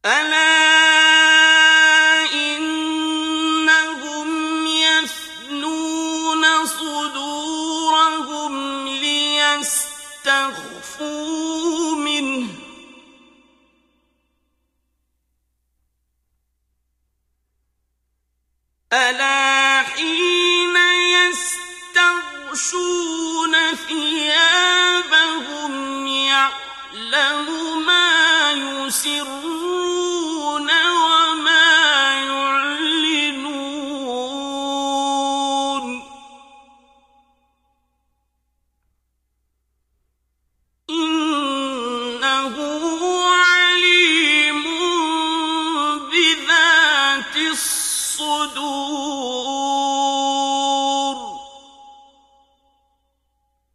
ألا إنهم يثنون صدورهم ليستخفوا منه ألا حين يستغشون ثيابهم يعلم ما يسرون وما يعلنون إنه عليم بذات الصدور